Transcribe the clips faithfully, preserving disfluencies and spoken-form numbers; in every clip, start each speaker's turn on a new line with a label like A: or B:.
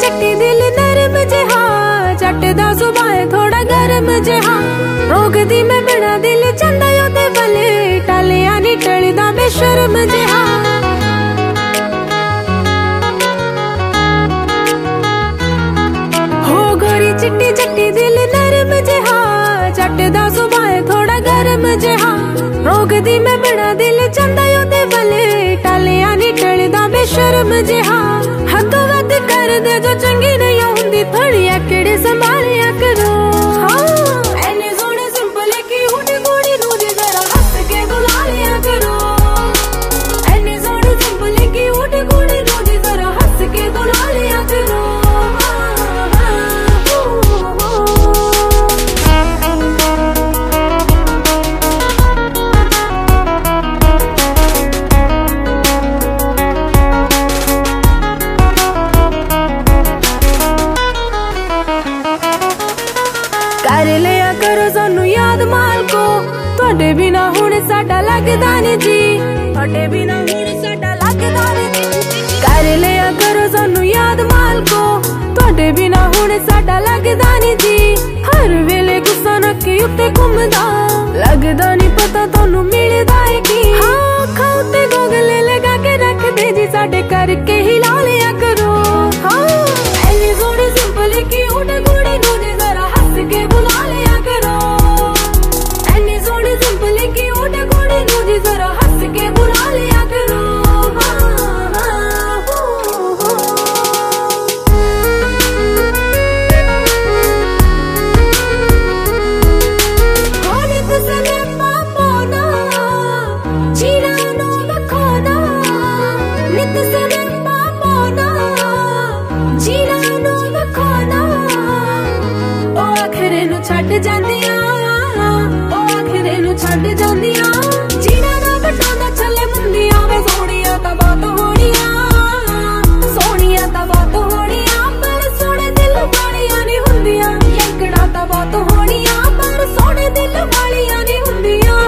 A: चट्टी दिल नरम जिहा, चटदा सुभाए थोड़ा गरम जिहा। रोकदी मैं बिना दिल चंदा योदे बले, टालिया नी टलदा बेशर्म जिहा। हो गोरी चिट्टी चट्टी दिल नरम जिहा, चटदा सुभाए थोड़ा गरम जिहा। रोकदी मैं बिना दिल चंदा योदे बले, टालिया नी टलदा बेशर्म जिहा। हद वध कर दे जो चंगी नहीं हुंदी, थोड़ी अकड़ संभालिया करो। एने सोने सिंपल क्यूट कुड़ी नू दी जरा हंस के बुला लिया करो। एने सोने सिंपल क्यूट कुड़ी नू दी जरा हंस के बुला लिया करो। कर लिया करो सानू याद माल को, तुहाडे बिना हुण साडा लगदा नी जी, तुहाडे बिना हुण साडा लगदा नी जी। कर लिया करो सानू याद माल को, तुहाडे बिना हुण साडा लगदा नी जी। हर वेले गुस्सा नक्की उत्ते घुमदा, लगदा नी पता तुहानू मिलदा है की। हाँ अखां उत्ते गोगले लगा के रख दे जी, साडे करके ही ला लिया करो। हाँ एनी सोहनी सिंपल क्यूट कुड़ी नू जी जरा हंस के बुला लिया करो। एनी सोहनी सिंपल क्यूट कुड़ी नू जी जरा हंस के बुला लिया करो। छड़ जांदिया ओ आखिरे नु छड़ जांदिया, जीना ना बटांदा छले मुंदिया वे। सोहणिया तां बात होणिया, सोहणिया तां बात होणिया, पर सोहणे दिल वालियां नी हुंदियां। लंगड़ा तां बात होणिया, पर सोहणे दिल वालियां नी हुंदियां।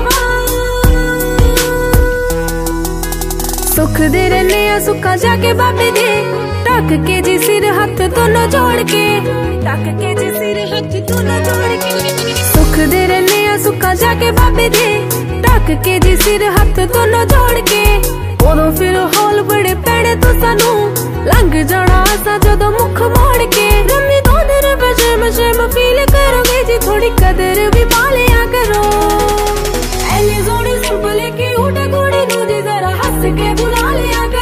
A: सुख दे रहने आ सुखा जाके बाबे दे, टक के जी सिर हथ दोनों जोड़ के, टक के जी सिर हथ दोनों जोड़ के। सुख दे रहने आ सुखा जाके बाबे दे, टक के जी सिर हथ दोनों जोड़ के। उदों फिर हौल बड़े पैड़े तो सानू, लंघ जाना असा जदों मुख मोड़ के। रमी दो दिन बजे मजे फील करोगे जी, थोड़ी कदर भी पा लिया करो। एनी सोहनी सिंपल क्यूट कुड़ी नू जी जरा हंस के बुला लिया करो।